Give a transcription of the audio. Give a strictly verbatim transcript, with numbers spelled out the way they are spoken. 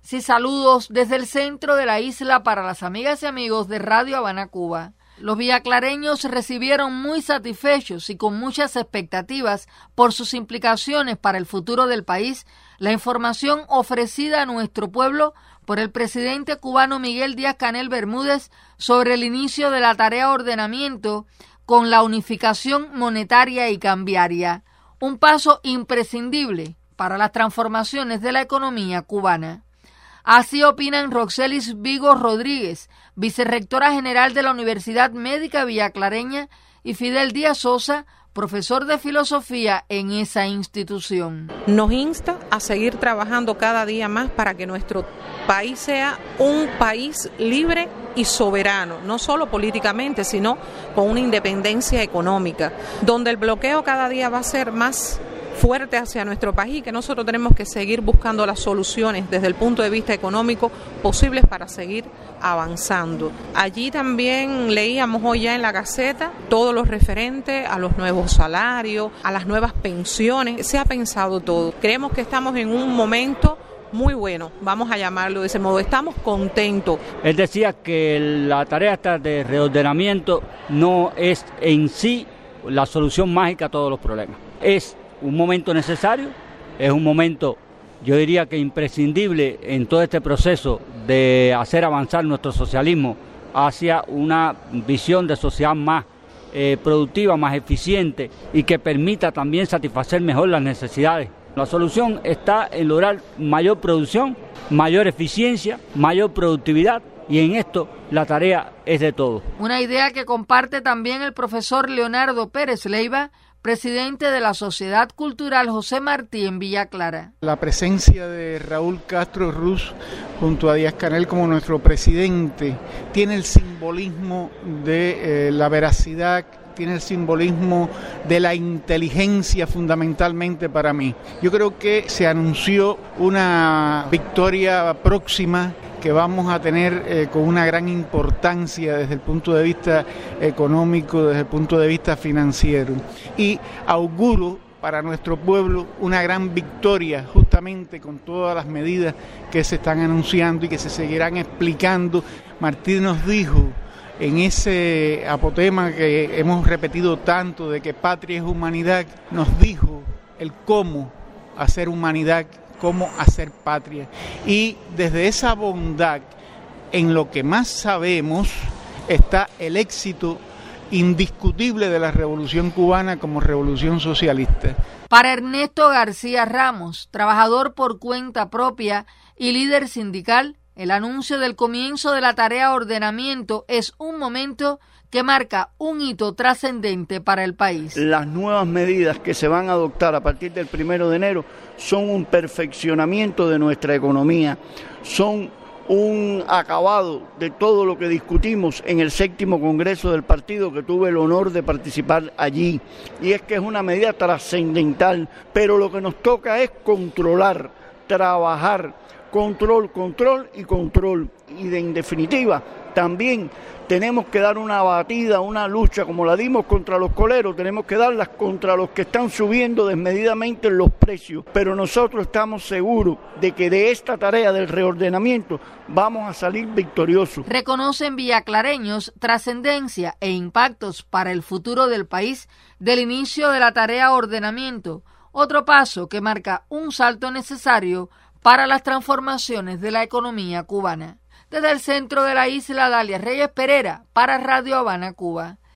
Sí, saludos desde el centro de la isla para las amigas y amigos de Radio Habana, Cuba. Los villaclareños recibieron muy satisfechos y con muchas expectativas por sus implicaciones para el futuro del país la información ofrecida a nuestro pueblo por el presidente cubano Miguel Díaz-Canel Bermúdez sobre el inicio de la tarea ordenamiento con la unificación monetaria y cambiaria, un paso imprescindible para las transformaciones de la economía cubana. Así opinan Roxelis Vigo Rodríguez, vicerrectora general de la Universidad Médica Villaclareña, y Fidel Díaz Sosa, profesor de filosofía en esa institución. Nos insta a seguir trabajando cada día más para que nuestro país sea un país libre y soberano, no solo políticamente, sino con una independencia económica, donde el bloqueo cada día va a ser más fuerte hacia nuestro país y que nosotros tenemos que seguir buscando las soluciones desde el punto de vista económico posibles para seguir avanzando. Allí también leíamos hoy ya en la Gaceta todo lo referente a los nuevos salarios, a las nuevas pensiones. Se ha pensado todo. Creemos que estamos en un momento muy bueno, vamos a llamarlo de ese modo. Estamos contentos. Él decía que la tarea esta de reordenamiento no es en sí la solución mágica a todos los problemas. Es un momento necesario, es un momento, yo diría que imprescindible en todo este proceso de hacer avanzar nuestro socialismo hacia una visión de sociedad más eh, productiva, más eficiente y que permita también satisfacer mejor las necesidades. La solución está en lograr mayor producción, mayor eficiencia, mayor productividad, y en esto la tarea es de todos. Una idea que comparte también el profesor Leonardo Pérez Leiva, presidente de la Sociedad Cultural José Martí en Villa Clara. La presencia de Raúl Castro Ruz junto a Díaz-Canel como nuestro presidente tiene el simbolismo de eh, la veracidad, tiene el simbolismo de la inteligencia fundamentalmente para mí. Yo creo que se anunció una victoria próxima que vamos a tener eh, con una gran importancia desde el punto de vista económico, desde el punto de vista financiero. Y auguro para nuestro pueblo una gran victoria justamente con todas las medidas que se están anunciando y que se seguirán explicando. Martín nos dijo en ese apotema que hemos repetido tanto de que patria es humanidad, nos dijo el cómo hacer humanidad, cómo hacer patria. Y desde esa bondad, en lo que más sabemos, está el éxito indiscutible de la Revolución Cubana como revolución socialista. Para Ernesto García Ramos, trabajador por cuenta propia y líder sindical, el anuncio del comienzo de la tarea ordenamiento es un momento que marca un hito trascendente para el país. Las nuevas medidas que se van a adoptar a partir del primero de enero son un perfeccionamiento de nuestra economía, son un acabado de todo lo que discutimos en el séptimo congreso del partido, que tuve el honor de participar allí, y es que es una medida trascendental, pero lo que nos toca es controlar, trabajar, control, control y control, y de en definitiva también tenemos que dar una batida, una lucha como la dimos contra los coleros, tenemos que darlas contra los que están subiendo desmedidamente los precios, pero nosotros estamos seguros de que de esta tarea del reordenamiento vamos a salir victoriosos. Reconocen villaclareños trascendencia e impactos para el futuro del país del inicio de la tarea ordenamiento, otro paso que marca un salto necesario para las transformaciones de la economía cubana. Desde el centro de la isla, Dalia Reyes Pereira, para Radio Habana, Cuba.